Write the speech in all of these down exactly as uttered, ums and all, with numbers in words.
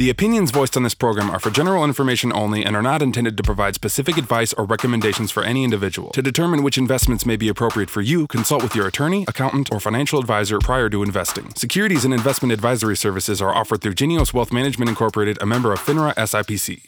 The opinions voiced on this program are for general information only and are not intended to provide specific advice or recommendations for any individual. To determine which investments may be appropriate for you, consult with your attorney, accountant, or financial advisor prior to investing. Securities and investment advisory services are offered through Genios Wealth Management Incorporated, a member of FINRA S I P C.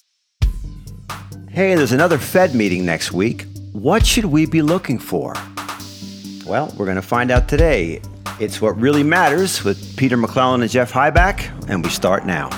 Hey, there's another Fed meeting next week. What should we be looking for? Well, we're going to find out today. It's What Really Matters with Peter McClellan and Jeff Hyback, and we start now.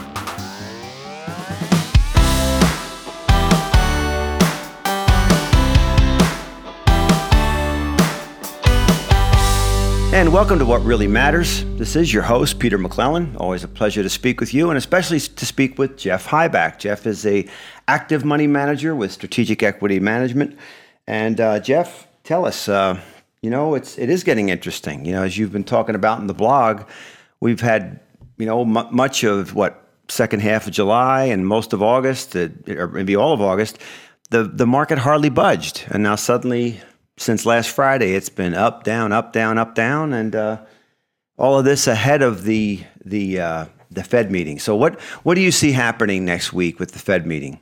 And welcome to What Really Matters. This is your host, Peter McClellan. Always a pleasure to speak with you, and especially to speak with Jeff Hyback. Jeff is a active money manager with Strategic Equity Management. And uh, Jeff, tell us, uh, you know, it's it is getting interesting. You know, as you've been talking about in the blog, we've had, you know, m- much of what second half of July and most of August, uh, or maybe all of August, the the market hardly budged, and now suddenly, since last Friday, it's been up, down, up, down, up, down, and uh, all of this ahead of the the uh, the Fed meeting. So, what what do you see happening next week with the Fed meeting?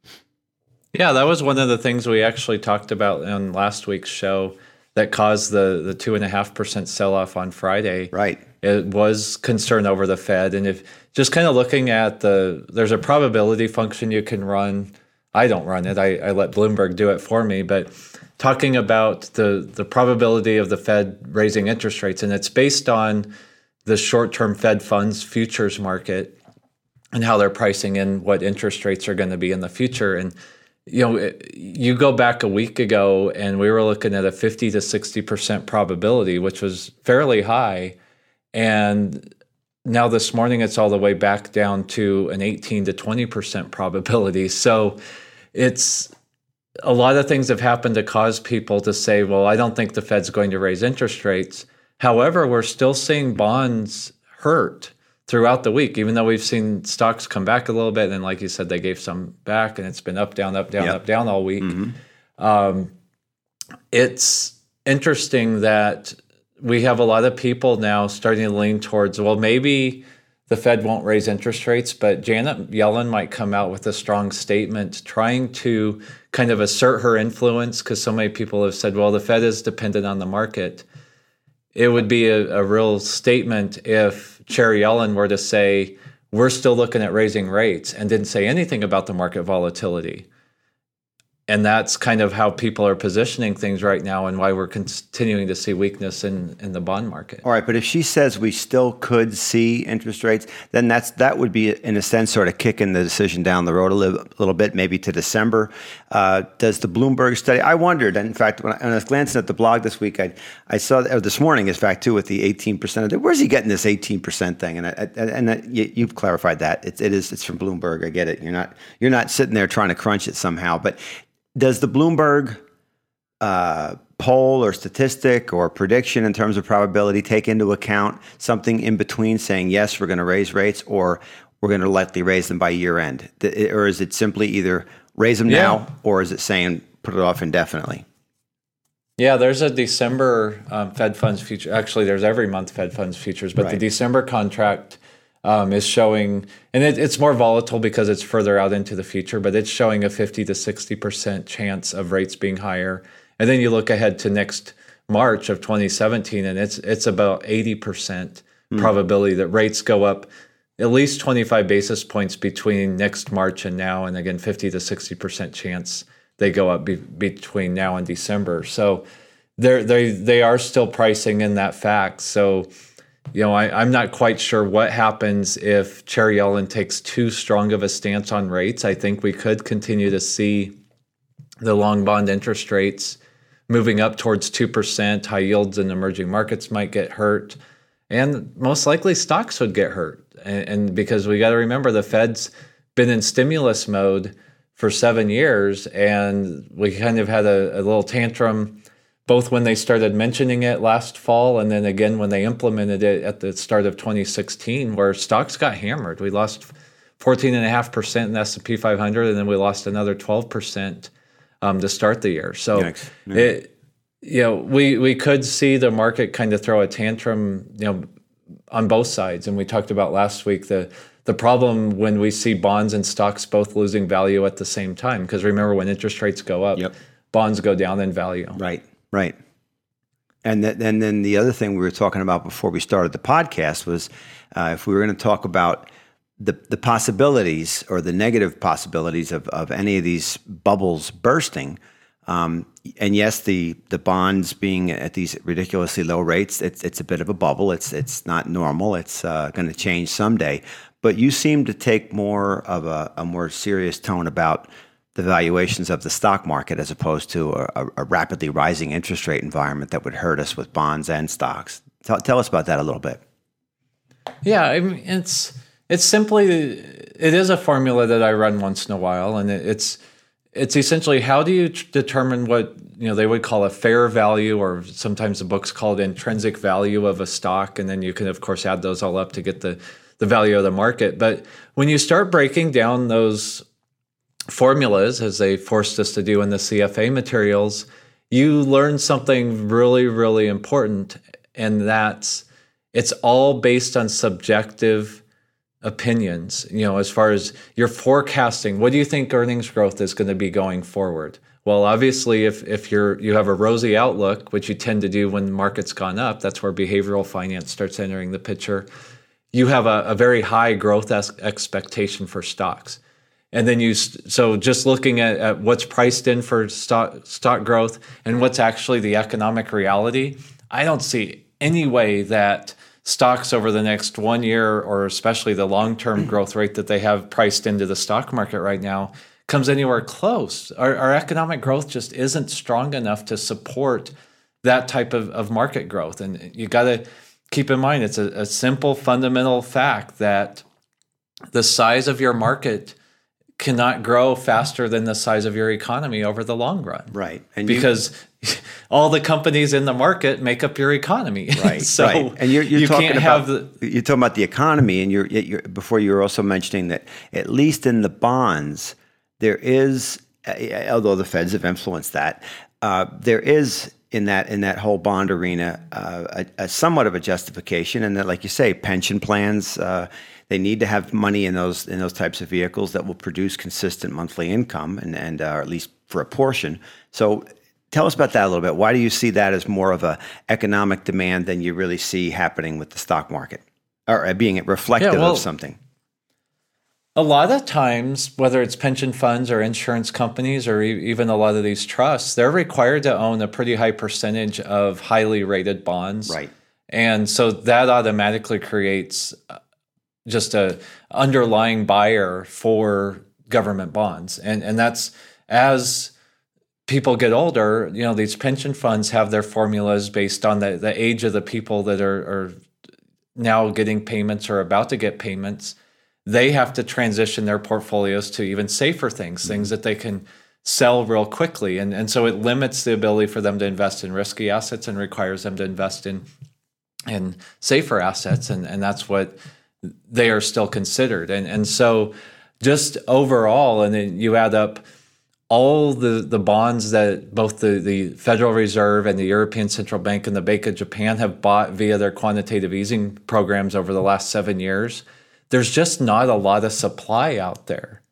Yeah, that was one of the things we actually talked about on last week's show that caused the the two and a half percent sell off on Friday. Right. It was concern over the Fed, and if just kind of looking at the, there's a probability function you can run. I don't run it. I, I let Bloomberg do it for me, but talking about the the probability of the Fed raising interest rates, and it's based on the short-term Fed funds futures market and how they're pricing in what interest rates are going to be in the future. And you know, you go back a week ago and we were looking at a fifty to sixty percent probability, which was fairly high. And now this morning it's all the way back down to an eighteen to twenty percent probability. So it's a lot of things have happened to cause people to say, well, I don't think the Fed's going to raise interest rates. However, we're still seeing bonds hurt throughout the week, even though we've seen stocks come back a little bit. And like you said, they gave some back and it's been up, down, up, down, yep. up, down all week. Mm-hmm. Um, it's interesting that we have a lot of people now starting to lean towards, well, maybe the Fed won't raise interest rates, but Janet Yellen might come out with a strong statement trying to kind of assert her influence, because so many people have said, well, the Fed is dependent on the market. It would be a, a real statement if Chair Yellen were to say, we're still looking at raising rates, and didn't say anything about the market volatility. And that's kind of how people are positioning things right now and why we're continuing to see weakness in, in the bond market. All right, but if she says we still could see interest rates, then that's that would be, in a sense, sort of kicking the decision down the road a little, a little bit, maybe to December. Uh, does the Bloomberg study, I wondered, and in fact, when I, when I was glancing at the blog this week, I, I saw, or this morning, in fact, too, with the eighteen percent, where's he getting this eighteen percent thing? And I, I, and I, you, you've clarified that. It, it is, it's from Bloomberg, I get it. You're not, you're not sitting there trying to crunch it somehow, but does the Bloomberg uh, poll or statistic or prediction in terms of probability take into account something in between saying, yes, we're going to raise rates, or we're going to likely raise them by year end? Or is it simply either raise them yeah. now, or is it saying put it off indefinitely? Yeah, there's a December um, Fed funds future. Actually, there's every month Fed funds futures, but right. the December contract Um, is showing, and it, it's more volatile because it's further out into the future, but it's showing a fifty to sixty percent chance of rates being higher. And then you look ahead to next March of twenty seventeen, and it's it's about eighty percent mm. probability that rates go up at least twenty-five basis points between next March and now, and again, fifty to sixty percent chance they go up be, between now and December. So they're, they they are still pricing in that fact. So You know, I, I'm not quite sure what happens if Chair Yellen takes too strong of a stance on rates. I think we could continue to see the long bond interest rates moving up towards two percent. High yields in emerging markets might get hurt. And most likely stocks would get hurt. And, and because we got to remember, the Fed's been in stimulus mode for seven years. And we kind of had a, a little tantrum both when they started mentioning it last fall and then again when they implemented it at the start of twenty sixteen, where stocks got hammered. We lost fourteen point five percent in the S and P five hundred, and then we lost another twelve percent um, to start the year. So, Yikes. Yeah. it, you know, we, we could see the market kind of throw a tantrum, you know, on both sides. And we talked about last week the the problem when we see bonds and stocks both losing value at the same time. Because remember, when interest rates go up, Yep. bonds go down in value. Right, right. And, th- and then the other thing we were talking about before we started the podcast was uh, if we were going to talk about the, the possibilities or the negative possibilities of, of any of these bubbles bursting. Um, and yes, the the bonds being at these ridiculously low rates, it's it's a bit of a bubble. It's it's not normal. It's uh, going to change someday. But you seem to take more of a, a more serious tone about the valuations of the stock market as opposed to a, a rapidly rising interest rate environment that would hurt us with bonds and stocks. Tell, tell us about that a little bit. Yeah, I mean, it's it's simply it is a formula that I run once in a while, and it, it's it's essentially how do you t- determine what you know they would call a fair value, or sometimes the books call it intrinsic value of a stock, and then you can of course add those all up to get the the value of the market. But when you start breaking down those formulas, as they forced us to do in the C F A materials, you learn something really, really important, and that's it's all based on subjective opinions. You know, as far as you're forecasting, what do you think earnings growth is going to be going forward? Well, obviously, if if you're you have a rosy outlook, which you tend to do when the market's gone up, that's where behavioral finance starts entering the picture. You have a, a very high growth es- expectation for stocks. And then you, so just looking at, at what's priced in for stock stock growth and what's actually the economic reality, I don't see any way that stocks over the next one year, or especially the long-term growth rate that they have priced into the stock market right now, comes anywhere close. Our, our economic growth just isn't strong enough to support that type of, of market growth. And you got to keep in mind, it's a, a simple fundamental fact that the size of your market cannot grow faster than the size of your economy over the long run. Right. And because you, all the companies in the market make up your economy. Right. so right. And you're, you're you talking can't about have the, you're talking about the economy, and you're, you're before you were also mentioning that at least in the bonds there is, uh, although the Feds have influenced that, uh, there is in that in that whole bond arena uh, a, a somewhat of a justification, and that, like you say, pension plans. Uh, They need to have money in those in those types of vehicles that will produce consistent monthly income, and and uh, or at least for a portion. So, tell us about that a little bit. Why do you see that as more of a economic demand than you really see happening with the stock market, or being reflective yeah, well, of something? A lot of times, whether it's pension funds or insurance companies or e- even a lot of these trusts, they're required to own a pretty high percentage of highly rated bonds, Right. And so that automatically creates just a underlying buyer for government bonds. And and that's, as people get older, you know, these pension funds have their formulas based on the, the age of the people that are, are now getting payments or about to get payments. They have to transition their portfolios to even safer things, things that they can sell real quickly. And, and so it limits the ability for them to invest in risky assets and requires them to invest in, in safer assets. And, and that's what they are still considered. And and so just overall, and then you add up all the, the bonds that both the, the Federal Reserve and the European Central Bank and the Bank of Japan have bought via their quantitative easing programs over the last seven years, there's just not a lot of supply out there.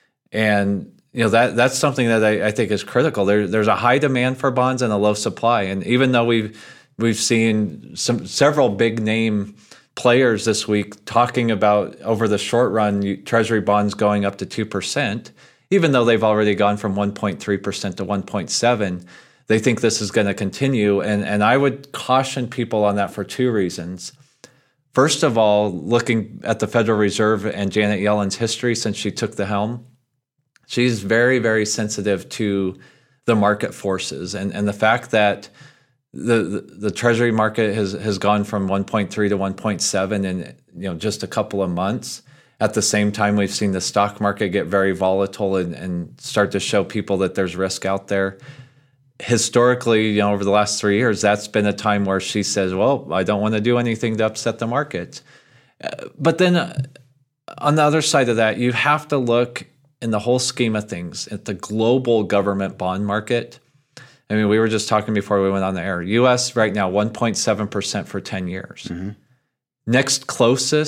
And you know that that's something that I, I think is critical. There, there's a high demand for bonds and a low supply. And even though we've we've seen some several big name players this week talking about over the short run Treasury bonds going up to two percent, even though they've already gone from one point three percent to one point seven, they think this is going to continue. And, and I would caution people on that for two reasons. First of all, looking at the Federal Reserve and Janet Yellen's history since she took the helm, she's very, very sensitive to the market forces. And, and the fact that The, the the Treasury market has has gone from one point three to one point seven in you know just a couple of months. At the same time, we've seen the stock market get very volatile and, and start to show people that there's risk out there. Historically, you know, over the last three years, that's been a time where she says, "Well, I don't want to do anything to upset the market." Uh, but then, uh, on the other side of that, you have to look in the whole scheme of things at the global government bond market. I mean, we were just talking before we went on the air. U S right now, one point seven percent for ten years. Mm-hmm. Next closest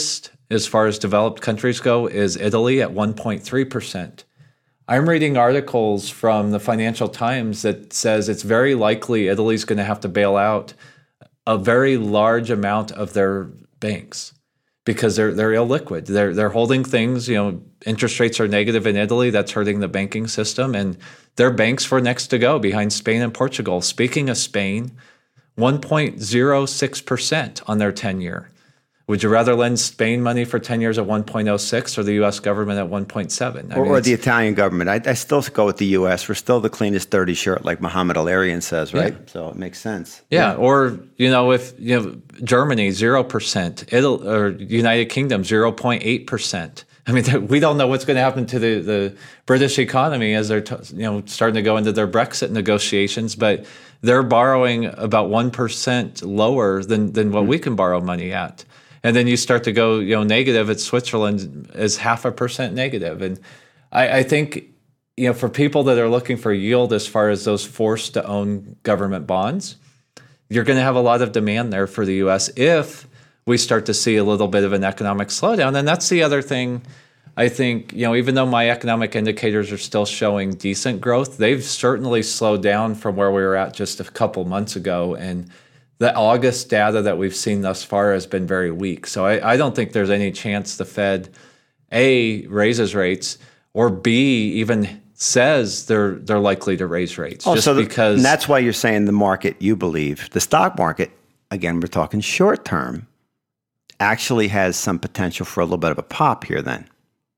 as far as developed countries go is Italy at one point three percent. I'm reading articles from the Financial Times that says it's very likely Italy's going to have to bail out a very large amount of their banks because they're they're illiquid. They're they're holding things, you know, interest rates are negative in Italy, that's hurting the banking system, and their banks were next to go behind Spain and Portugal. Speaking of Spain, one point zero six percent on their ten-year. Would you rather lend Spain money for ten years at one point oh six or the U S government at one point seven? Or, or the Italian government? I, I still go with the U S. We're still the cleanest dirty shirt, like Muhammad Al-Arian says, right? Yeah. So it makes sense. Yeah. yeah, or, you know, if, you know, Germany, zero percent, Italy, or United Kingdom, zero point eight percent. I mean, we don't know what's going to happen to the, the British economy as they're t- you know starting to go into their Brexit negotiations, but they're borrowing about one percent lower than, than what mm-hmm. we can borrow money at. And then you start to go, you know, negative at Switzerland is half a percent negative. And I, I think, you know, for people that are looking for yield as far as those forced to own government bonds, you're going to have a lot of demand there for the U S if we start to see a little bit of an economic slowdown. And that's the other thing. I think, you know, even though my economic indicators are still showing decent growth, they've certainly slowed down from where we were at just a couple months ago. And the August data that we've seen thus far has been very weak. So I, I don't think there's any chance the Fed, A, raises rates, or B, even says they're they're likely to raise rates. Oh, just so the, because. And that's why you're saying the market, you believe, the stock market, again, we're talking short term, actually has some potential for a little bit of a pop here then.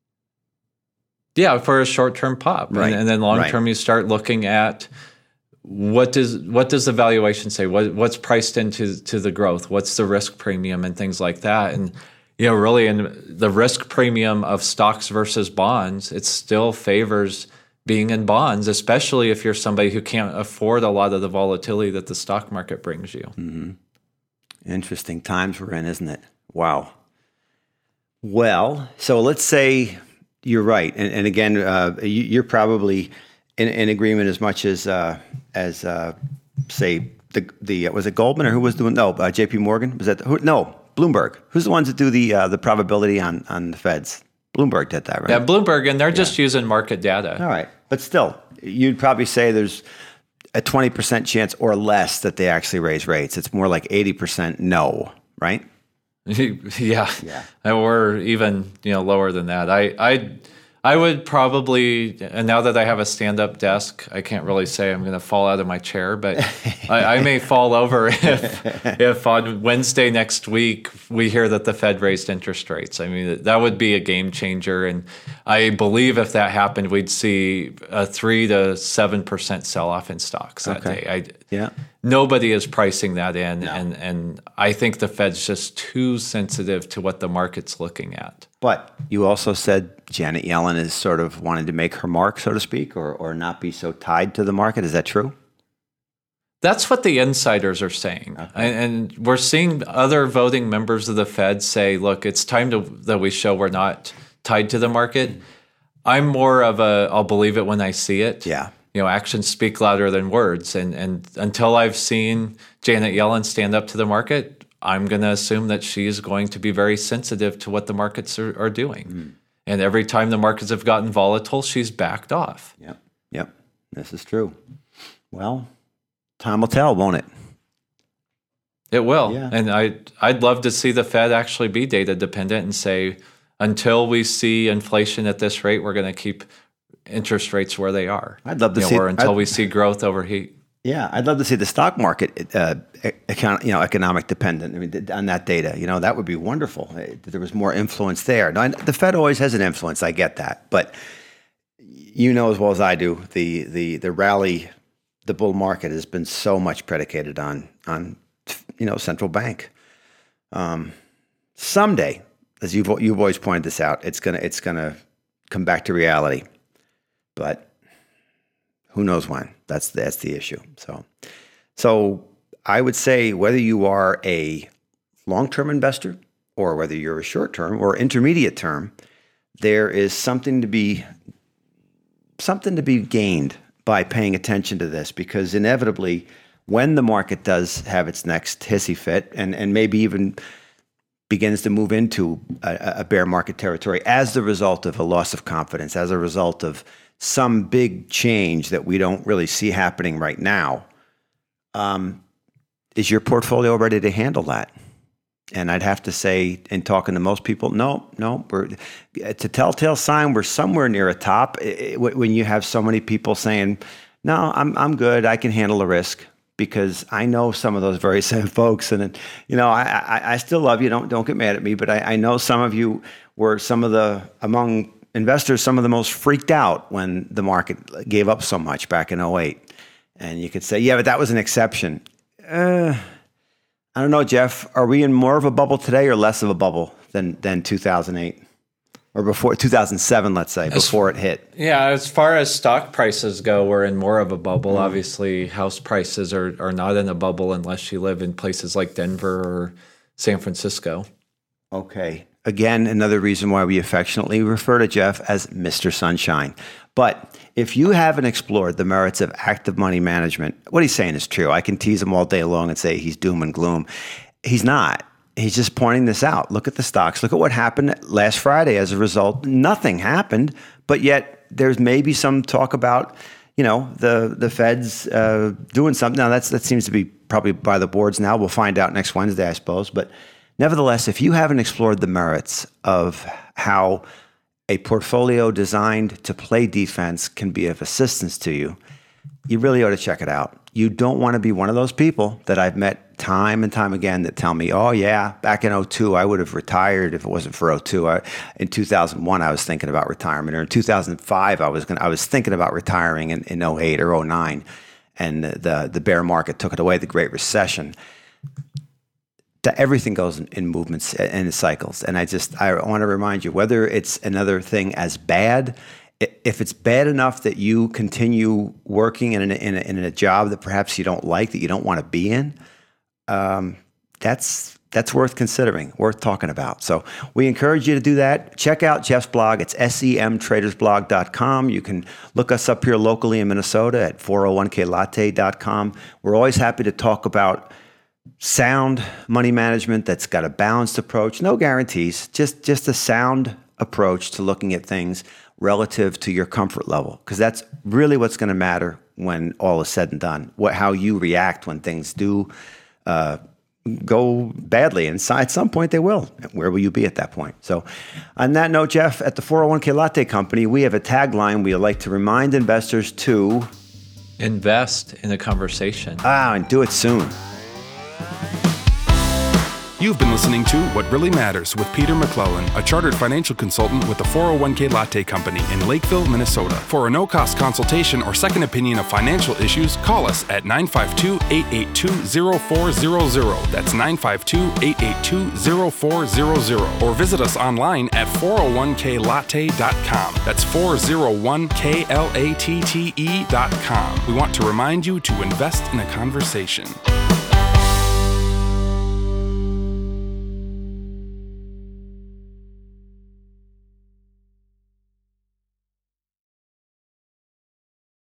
Yeah, for a short-term pop. Right. And, and then long-term, right. you start looking at what does what does the valuation say? What what's priced into to the growth? What's the risk premium and things like that? And you know, really, in the risk premium of stocks versus bonds, it still favors being in bonds, especially if you're somebody who can't afford a lot of the volatility that the stock market brings you. Mm-hmm. Interesting times we're in, isn't it? Wow. Well, so let's say you're right, and, and again, uh, you, you're probably in, in agreement as much as uh, as uh, say the the was it Goldman or who was doing no uh, J P Morgan was that who, no Bloomberg, who's the ones that do the uh, the probability on on the Feds? Bloomberg did that, right? Yeah, Bloomberg, and they're yeah. just using market data. All right, but still, you'd probably say there's a twenty percent chance or less that they actually raise rates. It's more like eighty percent no, right? yeah, yeah, or even you know lower than that. I I I would probably, and now that I have a stand-up desk, I can't really say I'm going to fall out of my chair, but I, I may fall over if if on Wednesday next week we hear that the Fed raised interest rates. I mean, that would be a game changer, and I believe if that happened, we'd see a three to seven percent sell-off in stocks that okay. day. I, yeah. Nobody is pricing that in, no. and, and I think the Fed's just too sensitive to what the market's looking at. But you also said Janet Yellen is sort of wanting to make her mark, so to speak, or or not be so tied to the market. Is that true? That's what the insiders are saying. Okay. And, and we're seeing other voting members of the Fed say, look, it's time to that we show we're not tied to the market. I'm more of a, I'll believe it when I see it. Yeah. You know, actions speak louder than words. And, and until I've seen Janet Yellen stand up to the market, I'm going to assume that she's going to be very sensitive to what the markets are, are doing. Mm. And every time the markets have gotten volatile, she's backed off. Yep, yep, this is true. Well, time will tell, won't it? It will. Yeah. And I, I'd love to see the Fed actually be data dependent and say, until we see inflation at this rate, we're going to keep interest rates where they are. I'd love to you see know, or until I'd, we see growth overheat. Yeah, I'd love to see the stock market, uh, account, you know, economic dependent. I mean, on that data, you know, that would be wonderful. There was more influence there. Now, the Fed always has an influence. I get that, but you know as well as I do, the the the rally, the bull market has been so much predicated on on you know central bank. Um, someday, as you've you've always pointed this out, it's gonna it's gonna come back to reality. But who knows when? That's that's the issue. So, so I would say whether you are a long-term investor or whether you're a short-term or intermediate term, there is something to be something to be gained by paying attention to this, because inevitably, when the market does have its next hissy fit, and and maybe even begins to move into a, a bear market territory as the result of a loss of confidence, as a result of some big change that we don't really see happening right now, um, is your portfolio ready to handle that? And I'd have to say, in talking to most people, no, no. We're, it's a telltale sign we're somewhere near a top. It, it, when you have so many people saying, no, I'm I'm good, I can handle the risk, because I know some of those very same folks. And, you know, I, I, I still love you. Don't don't get mad at me. But I, I know some of you were some of the, among investors, some of the most freaked out when the market gave up so much back in oh eight. And you could say, yeah, but that was an exception. Uh, I don't know, Jeff. Are we in more of a bubble today or less of a bubble than than two thousand eight? Or before two thousand seven, let's say, before it hit? Yeah, as far as stock prices go, we're in more of a bubble. Mm. Obviously, house prices are, are not in a bubble unless you live in places like Denver or San Francisco. Okay. Again, another reason why we affectionately refer to Jeff as Mister Sunshine. But if you haven't explored the merits of active money management, what he's saying is true. I can tease him all day long and say he's doom and gloom. He's not. He's just pointing this out. Look at the stocks. Look at what happened last Friday as a result. Nothing happened, but yet there's maybe some talk about, you know, the the Fed's uh, doing something. Now, that's that seems to be probably by the boards now. We'll find out next Wednesday, I suppose. But nevertheless, if you haven't explored the merits of how a portfolio designed to play defense can be of assistance to you, you really ought to check it out. You don't want to be one of those people that I've met time and time again that tell me, oh, yeah, back in oh two, I would have retired if it wasn't for oh two. I, in two thousand one, I was thinking about retirement. Or in two thousand five, I was gonna, I was thinking about retiring in, in oh eight or oh nine. And the, the, the bear market took it away, the Great Recession. That everything goes in, in movements and in cycles. And I just, I want to remind you, whether it's another thing as bad, if it's bad enough that you continue working in a, in a, in a job that perhaps you don't like, that you don't want to be in, um, that's that's worth considering, worth talking about. So we encourage you to do that. Check out Jeff's blog. It's sem traders blog dot com. You can look us up here locally in Minnesota at four oh one k latte dot com. We're always happy to talk about sound money management that's got a balanced approach. No guarantees, just just a sound approach to looking at things relative to your comfort level, because that's really what's going to matter when all is said and done. What, how you react when things do uh, go badly, and so at some point they will. Where will you be at that point? So, on that note, Jeff, at the four oh one k Latte Company, we have a tagline we like to remind investors to invest in a conversation. Ah, and do it soon. You've been listening to What Really Matters with Peter McClellan, a chartered financial consultant with the four oh one k Latte Company in Lakeville, Minnesota. For a no-cost consultation or second opinion of financial issues, call us at nine five two, eight eight two, zero four zero zero. That's nine five two, eight eight two, zero four zero zero. Or visit us online at four oh one k latte dot com. That's four oh one k latte dot com. We want to remind you to invest in a conversation.